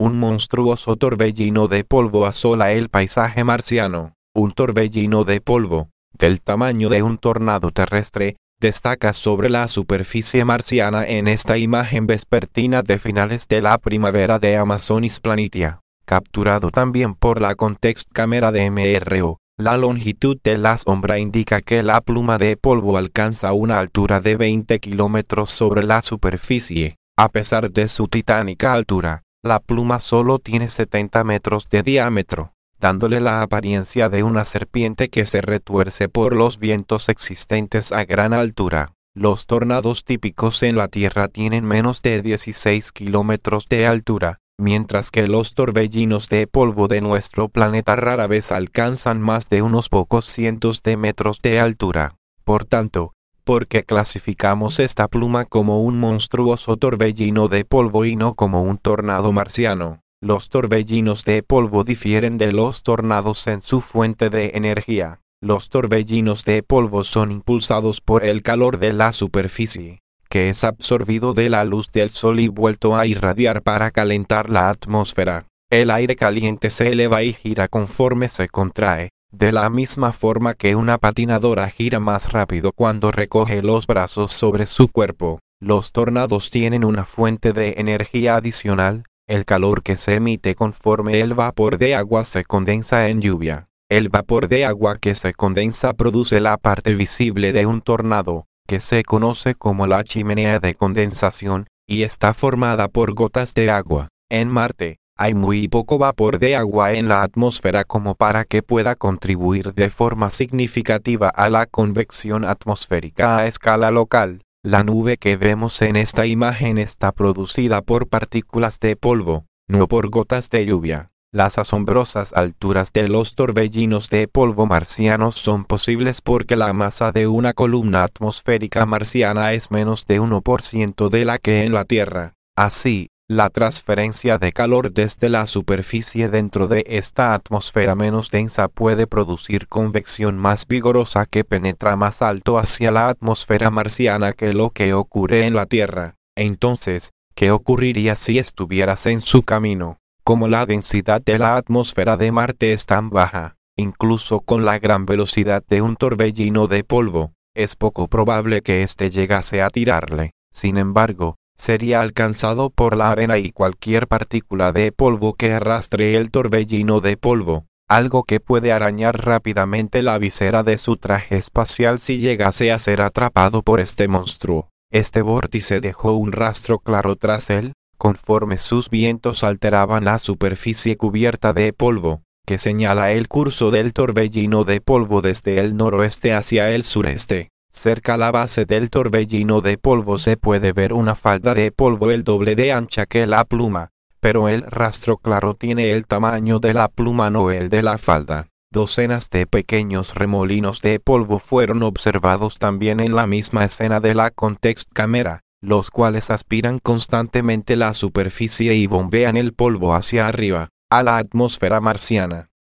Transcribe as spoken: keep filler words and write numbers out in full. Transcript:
Un monstruoso torbellino de polvo asola el paisaje marciano. Un torbellino de polvo, del tamaño de un tornado terrestre, destaca sobre la superficie marciana en esta imagen vespertina de finales de la primavera de Amazonis Planitia. Capturado también por la Context Camera de M R O, la longitud de la sombra indica que la pluma de polvo alcanza una altura de veinte kilómetros sobre la superficie. A pesar de su titánica altura, la pluma solo tiene setenta metros de diámetro, dándole la apariencia de una serpiente que se retuerce por los vientos existentes a gran altura. Los tornados típicos en la Tierra tienen menos de dieciséis kilómetros de altura, mientras que los torbellinos de polvo de nuestro planeta rara vez alcanzan más de unos pocos cientos de metros de altura. Por tanto, ¿por qué clasificamos esta pluma como un monstruoso torbellino de polvo y no como un tornado marciano? Los torbellinos de polvo difieren de los tornados en su fuente de energía. Los torbellinos de polvo son impulsados por el calor de la superficie, que es absorbido de la luz del sol y vuelto a irradiar para calentar la atmósfera. El aire caliente se eleva y gira conforme se contrae, de la misma forma que una patinadora gira más rápido cuando recoge los brazos sobre su cuerpo. Los tornados tienen una fuente de energía adicional, el calor que se emite conforme el vapor de agua se condensa en lluvia. El vapor de agua que se condensa produce la parte visible de un tornado, que se conoce como la chimenea de condensación, y está formada por gotas de agua. En Marte, hay muy poco vapor de agua en la atmósfera como para que pueda contribuir de forma significativa a la convección atmosférica a escala local. La nube que vemos en esta imagen está producida por partículas de polvo, no por gotas de lluvia. Las asombrosas alturas de los torbellinos de polvo marcianos son posibles porque la masa de una columna atmosférica marciana es menos de uno por ciento de la que en la Tierra. Así, la transferencia de calor desde la superficie dentro de esta atmósfera menos densa puede producir convección más vigorosa que penetra más alto hacia la atmósfera marciana que lo que ocurre en la Tierra. Entonces, ¿qué ocurriría si estuvieras en su camino? Como la densidad de la atmósfera de Marte es tan baja, incluso con la gran velocidad de un torbellino de polvo, es poco probable que éste llegase a tirarle. Sin embargo, sería alcanzado por la arena y cualquier partícula de polvo que arrastre el torbellino de polvo, algo que puede arañar rápidamente la visera de su traje espacial si llegase a ser atrapado por este monstruo. Este vórtice dejó un rastro claro tras él, conforme sus vientos alteraban la superficie cubierta de polvo, que señala el curso del torbellino de polvo desde el noroeste hacia el sureste. Cerca a la base del torbellino de polvo se puede ver una falda de polvo el doble de ancha que la pluma, pero el rastro claro tiene el tamaño de la pluma, no el de la falda. Docenas de pequeños remolinos de polvo fueron observados también en la misma escena de la Context Camera, los cuales aspiran constantemente la superficie y bombean el polvo hacia arriba, a la atmósfera marciana.